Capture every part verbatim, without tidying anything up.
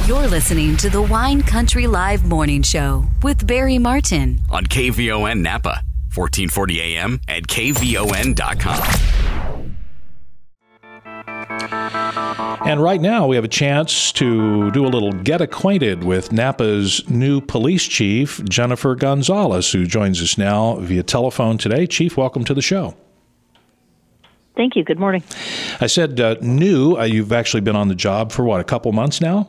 You're listening to the Wine Country Live Morning Show with Barry Martin on K V O N Napa, fourteen forty A M at K V O N dot com. And right now we have a chance to do a little get acquainted with Napa's new police chief, Jennifer Gonzalez, who joins us now via telephone today. Chief, welcome to the show. Thank you. Good morning. I said uh, new. Uh, you've actually been on the job for, what, a couple months now?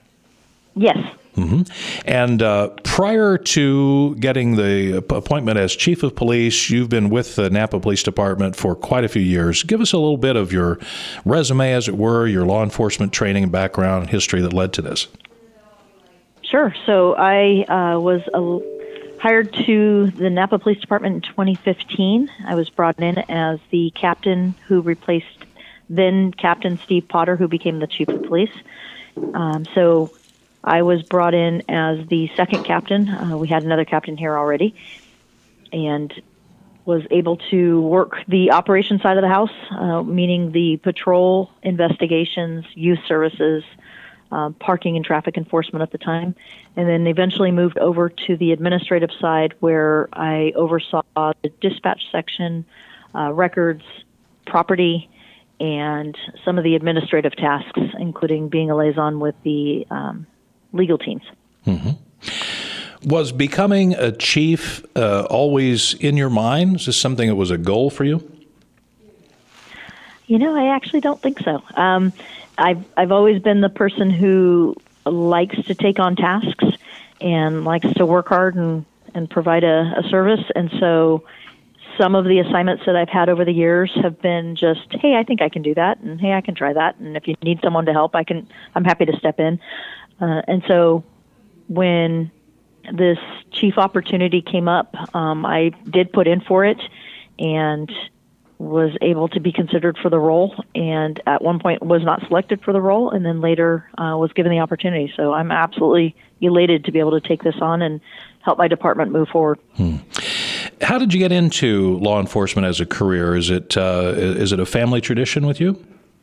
Yes. Mm-hmm. And uh, prior to getting the appointment as chief of police, you've been with the Napa Police Department for quite a few years. Give us a little bit of your resume, as it were, your law enforcement training and background and history that led to this. Sure. So I uh, was a hired to the Napa Police Department in twenty fifteen. I was brought in as the captain who replaced then Captain Steve Potter, who became the chief of police. Um, so I was brought in as the second captain. Uh, we had another captain here already, and was able to work the operations side of the house, uh, meaning the patrol, investigations, youth services, Uh, parking and traffic enforcement at the time, and then eventually moved over to the administrative side where I oversaw the dispatch section, uh, records, property, and some of the administrative tasks, including being a liaison with the um, legal teams. Mm-hmm. Was becoming a chief uh, always in your mind? Is this something that was a goal for you? You know, I actually don't think so. Um, I've I've always been the person who likes to take on tasks and likes to work hard and, and provide a, a service. And so some of the assignments that I've had over the years have been just, hey, I think I can do that, and hey, I can try that. And if you need someone to help, I can. I'm happy to step in. Uh, and so when this chief opportunity came up, um, I did put in for it, and was able to be considered for the role, and at one point was not selected for the role, and then later uh, was given the opportunity. So I'm absolutely elated to be able to take this on and help my department move forward. Hmm. How did you get into law enforcement as a career? Is it uh, is it a family tradition with you?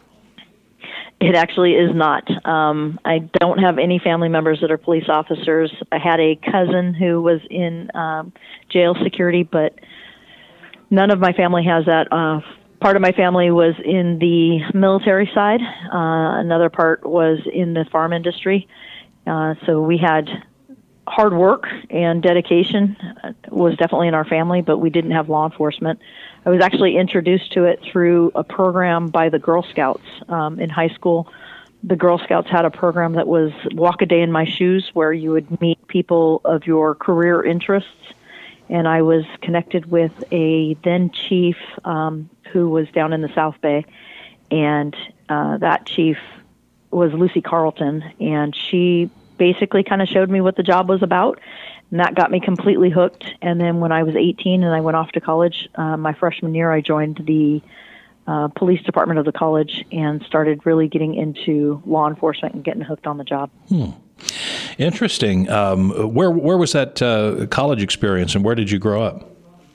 It actually is not. Um, I don't have any family members that are police officers. I had a cousin who was in um, jail security, but none of my family has that. Uh, part of my family was in the military side. Uh, another part was in the farm industry. Uh, so we had hard work and dedication uh, was definitely in our family, but we didn't have law enforcement. I was actually introduced to it through a program by the Girl Scouts um, in high school. The Girl Scouts had a program that was Walk a Day in My Shoes, where you would meet people of your career interests. And I was connected with a then chief um, who was down in the South Bay, and uh, that chief was Lucy Carlton, and she basically kind of showed me what the job was about, and that got me completely hooked. And then when I was eighteen and I went off to college, uh, my freshman year, I joined the uh, police department of the college and started really getting into law enforcement and getting hooked on the job. Hmm. Interesting. Um, where where was that uh, college experience, and where did you grow up?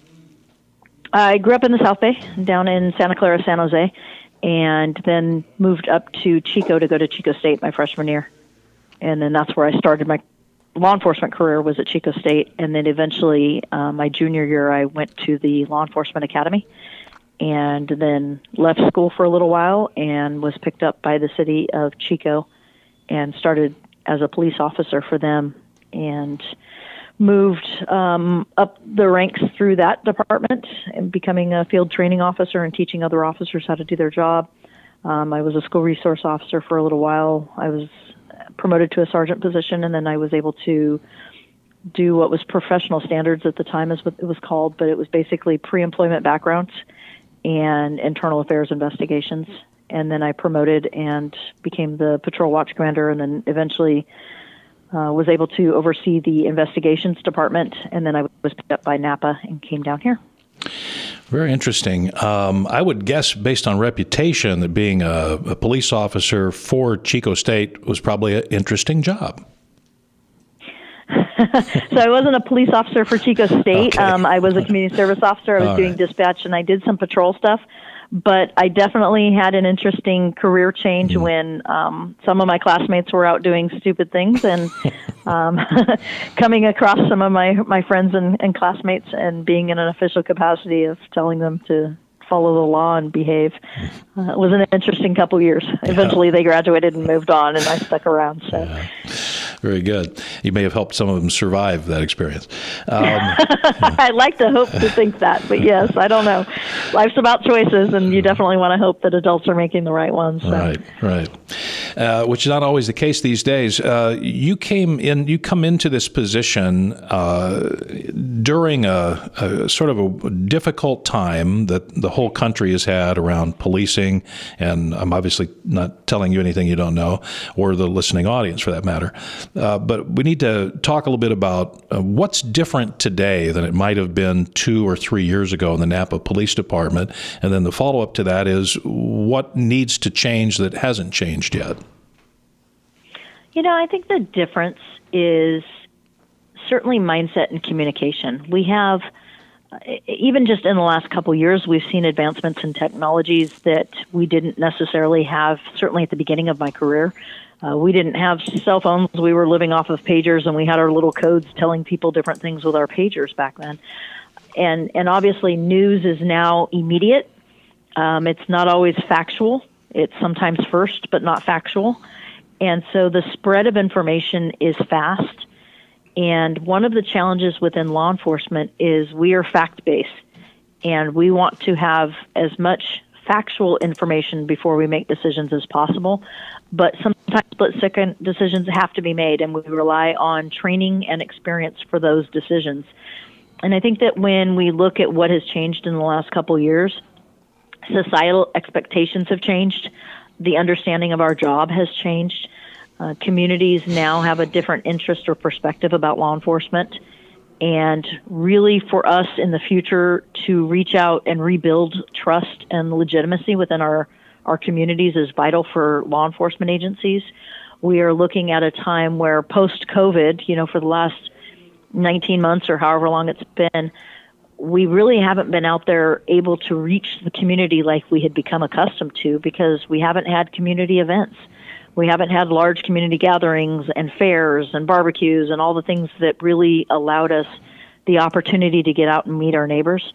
I grew up in the South Bay, down in Santa Clara, San Jose, and then moved up to Chico to go to Chico State my freshman year. And then that's where I started my law enforcement career, was at Chico State. And then eventually, uh, my junior year, I went to the Law Enforcement Academy, and then left school for a little while and was picked up by the city of Chico and started as a police officer for them, and moved um, up the ranks through that department and becoming a field training officer and teaching other officers how to do their job. Um, I was a school resource officer for a little while. I was promoted to a sergeant position, and then I was able to do what was professional standards at the time, is what it was called, but it was basically pre-employment backgrounds and internal affairs investigations. And then I promoted and became the patrol watch commander, and then eventually uh, was able to oversee the investigations department. And then I was picked up by Napa and came down here. Very interesting. Um, I would guess, based on reputation, that being a, a police officer for Chico State was probably an interesting job. So I wasn't a police officer for Chico State. Okay. Um, I was a community service officer. I was All doing right. dispatch, and I did some patrol stuff. But I definitely had an interesting career change mm. when um, some of my classmates were out doing stupid things, and um, coming across some of my, my friends and, and classmates and being in an official capacity of telling them to follow the law and behave. Uh, it was an interesting couple years. Eventually yeah. they graduated and moved on, and I stuck around. So. Yeah. Very good. You may have helped some of them survive that experience. Um, I'd like to hope to think that, but yes, I don't know. Life's about choices, and you definitely want to hope that adults are making the right ones. So. Right, right. Uh, which is not always the case these days. Uh, you came in, you come into this position uh, during a, a sort of a difficult time that the whole country has had around policing, and I'm obviously not telling you anything you don't know, or the listening audience for that matter. Uh, but we need to talk a little bit about uh, what's different today than it might have been two or three years ago in the Napa Police Department. And then the follow-up to that is what needs to change that hasn't changed yet? You know, I think the difference is certainly mindset and communication. We have, even just in the last couple of years, we've seen advancements in technologies that we didn't necessarily have, certainly at the beginning of my career. Uh, we didn't have cell phones. We were living off of pagers, and we had our little codes telling people different things with our pagers back then. And and obviously, news is now immediate. Um, it's not always factual. It's sometimes first, but not factual. And so the spread of information is fast. And one of the challenges within law enforcement is we are fact-based, and we want to have as much factual information before we make decisions as possible. But sometimes split-second decisions have to be made, and we rely on training and experience for those decisions. And I think that when we look at what has changed in the last couple of years, societal expectations have changed. The understanding of our job has changed. Uh, communities now have a different interest or perspective about law enforcement. And really for us in the future to reach out and rebuild trust and legitimacy within our, our communities is vital for law enforcement agencies. We are looking at a time where post-COVID, you know, for the last nineteen months or however long it's been, we really haven't been out there able to reach the community like we had become accustomed to because we haven't had community events. We haven't had large community gatherings and fairs and barbecues and all the things that really allowed us the opportunity to get out and meet our neighbors.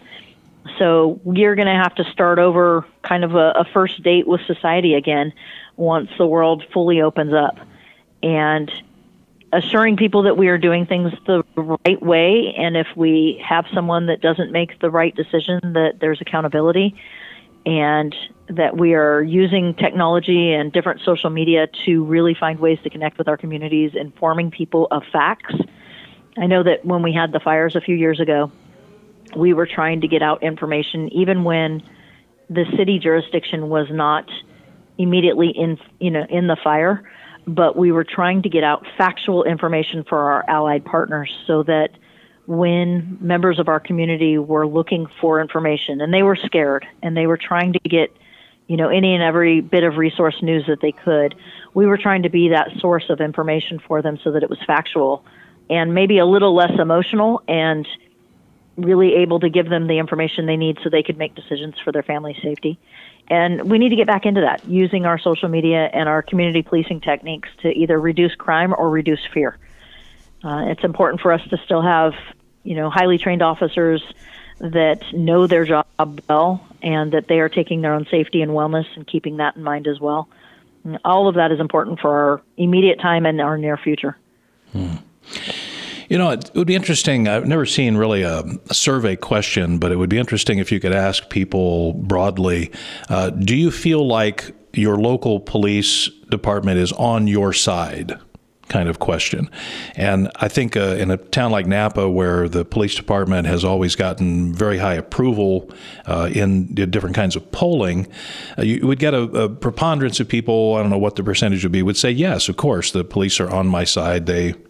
So we're going to have to start over kind of a, a first date with society again once the world fully opens up. And assuring people that we are doing things the right way, and if we have someone that doesn't make the right decision, that there's accountability, and that we are using technology and different social media to really find ways to connect with our communities, informing people of facts. I know that when we had the fires a few years ago, we were trying to get out information even when the city jurisdiction was not immediately in, you know, in the fire, but we were trying to get out factual information for our allied partners so that when members of our community were looking for information and they were scared and they were trying to get, you know, any and every bit of resource news that they could, we were trying to be that source of information for them so that it was factual and maybe a little less emotional and really able to give them the information they need so they could make decisions for their family safety. And we need to get back into that, using our social media and our community policing techniques to either reduce crime or reduce fear. Uh, it's important for us to still have, you know, highly trained officers that know their job well and that they are taking their own safety and wellness and keeping that in mind as well. And all of that is important for our immediate time and our near future. Hmm. You know, it would be interesting. I've never seen really a, a survey question, but it would be interesting if you could ask people broadly, uh, do you feel like your local police department is on your side? Kind of question. And I think uh, in a town like Napa, where the police department has always gotten very high approval uh, in different kinds of polling, uh, you would get a, a preponderance of people, I don't know what the percentage would be, would say, yes, of course, the police are on my side. They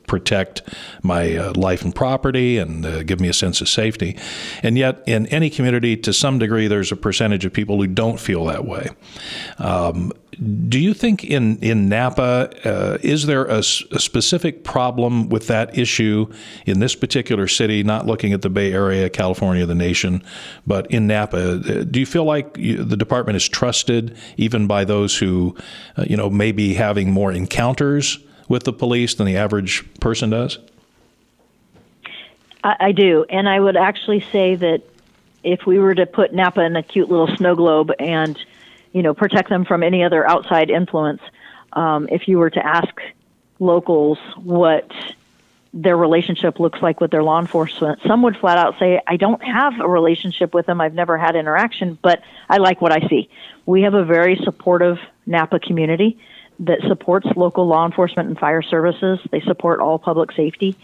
protect my uh, life and property and uh, give me a sense of safety. And yet, in any community, to some degree, there's a percentage of people who don't feel that way. Um, do you think in, in Napa, uh, is there a, a specific problem with that issue in this particular city, not looking at the Bay Area, California, the nation, but in Napa? Do you feel like you, the department is trusted even by those who, uh, you know, may be having more encounters with the police than the average person does? I, I do. And I would actually say that if we were to put Napa in a cute little snow globe and you know, protect them from any other outside influence. Um, if you were to ask locals what their relationship looks like with their law enforcement, some would flat out say, I don't have a relationship with them. I've never had interaction, but I like what I see. We have a very supportive Napa community that supports local law enforcement and fire services. They support all public safety.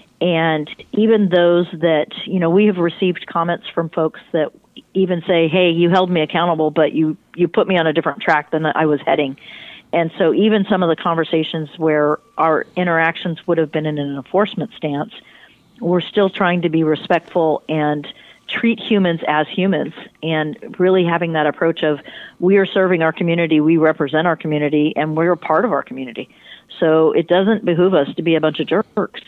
And even those that, you know, we have received comments from folks that even say, hey, you held me accountable, but you, you put me on a different track than I was heading. And so even some of the conversations where our interactions would have been in an enforcement stance, we're still trying to be respectful and treat humans as humans, and really having that approach of we are serving our community, we represent our community, and we're a part of our community. So it doesn't behoove us to be a bunch of jerks.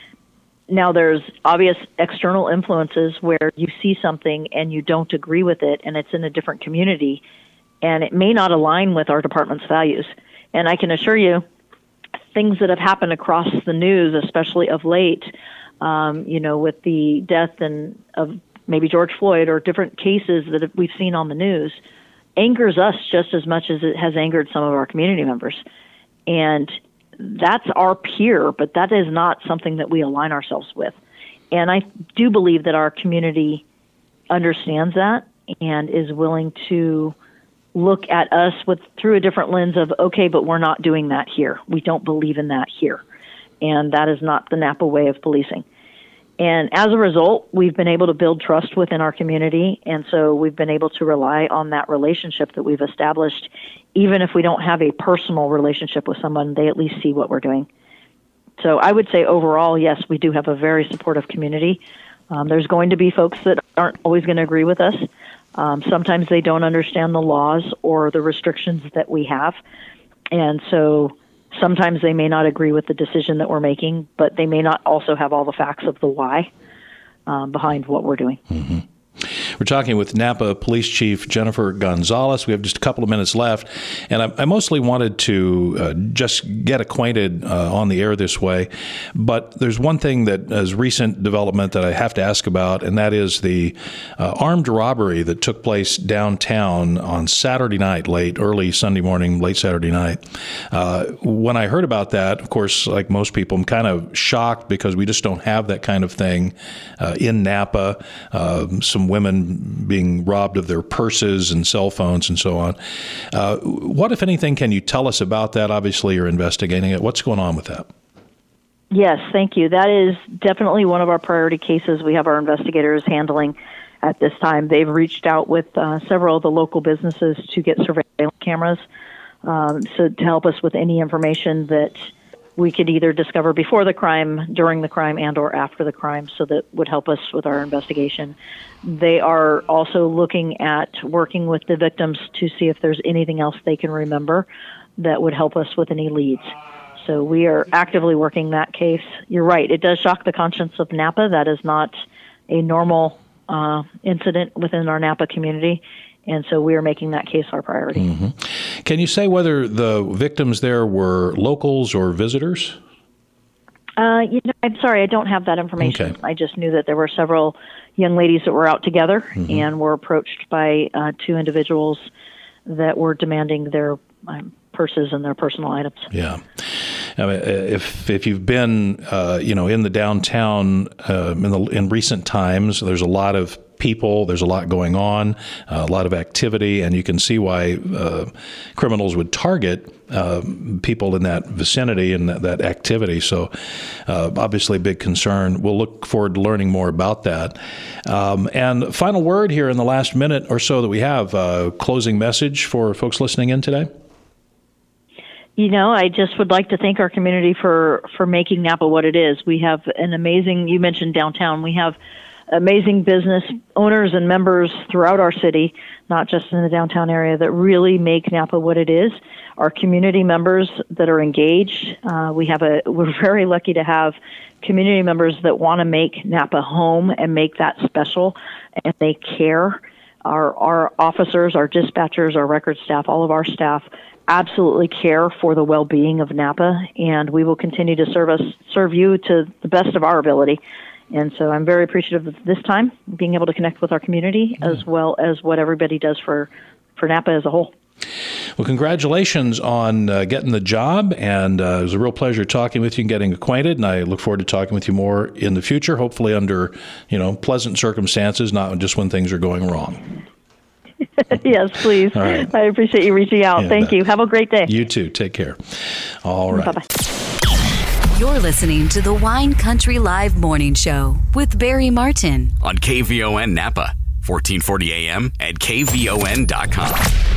Now, there's obvious external influences where you see something and you don't agree with it, and it's in a different community, and it may not align with our department's values. And I can assure you, things that have happened across the news, especially of late, um, you know, with the death and of maybe George Floyd or different cases that we've seen on the news, angers us just as much as it has angered some of our community members. And that's our peer, but that is not something that we align ourselves with. And I do believe that our community understands that and is willing to look at us with through a different lens of, okay, but we're not doing that here. We don't believe in that here. And that is not the Napa way of policing. And as a result, we've been able to build trust within our community. And so we've been able to rely on that relationship that we've established. Even if we don't have a personal relationship with someone, they at least see what we're doing. So I would say overall, yes, we do have a very supportive community. Um, there's going to be folks that aren't always going to agree with us. Um, sometimes they don't understand the laws or the restrictions that we have. And so sometimes they may not agree with the decision that we're making, but they may not also have all the facts of the why um, behind what we're doing. Mm-hmm. We're talking with Napa Police Chief Jennifer Gonzalez. We have just a couple of minutes left, and I, I mostly wanted to uh, just get acquainted uh, on the air this way. But there's one thing that is recent development that I have to ask about, and that is the uh, armed robbery that took place downtown on Saturday night, late, early Sunday morning, late Saturday night. Uh, when I heard about that, of course, like most people, I'm kind of shocked because we just don't have that kind of thing uh, in Napa. Uh, some women being robbed of their purses and cell phones and so on. Uh, what, if anything, can you tell us about that? Obviously, you're investigating it. What's going on with that? Yes, thank you. That is definitely one of our priority cases we have our investigators handling at this time. They've reached out with uh, several of the local businesses to get surveillance cameras um, so to help us with any information that we could either discover before the crime, during the crime, and or after the crime, so that would help us with our investigation. They are also looking at working with the victims to see if there's anything else they can remember that would help us with any leads. So we are actively working that case. You're right, it does shock the conscience of Napa. That is not a normal uh, incident within our Napa community. And so we are making that case our priority. Mm-hmm. Can you say whether the victims there were locals or visitors? Uh, you know, I'm sorry, I don't have that information. Okay. I just knew that there were several young ladies that were out together mm-hmm. and were approached by uh, two individuals that were demanding their um, purses and their personal items. Yeah. I mean, if if you've been, uh, you know, in the downtown uh, in, the, in recent times, there's a lot of people, there's a lot going on, uh, a lot of activity, and you can see why uh, criminals would target uh, people in that vicinity and that, that activity. So uh, obviously a big concern. We'll look forward to learning more about that. Um, and final word here in the last minute or so that we have, uh, closing message for folks listening in today? You know, I just would like to thank our community for, for making Napa what it is. We have an amazing, you mentioned downtown, we have amazing business owners and members throughout our city, not just in the downtown area, that really make Napa what it is. Our community members that are engaged, uh, we have a, we're very lucky to have community members that want to make Napa home and make that special, and they care. Our, our officers, our dispatchers, our record staff, all of our staff absolutely care for the well-being of Napa, and we will continue to serve us, serve you to the best of our ability. And so I'm very appreciative of this time, being able to connect with our community, yeah. as well as what everybody does for, for Napa as a whole. Well, congratulations on uh, getting the job, and uh, it was a real pleasure talking with you and getting acquainted, and I look forward to talking with you more in the future, hopefully under, you know, pleasant circumstances, not just when things are going wrong. Yes, please. Right. I appreciate you reaching out. Yeah, Thank you. Have a great day. You too. Take care. All right. Bye-bye. You're listening to the Wine Country Live Morning Show with Barry Martin on K V O N Napa, fourteen forty A M and K V O N dot com.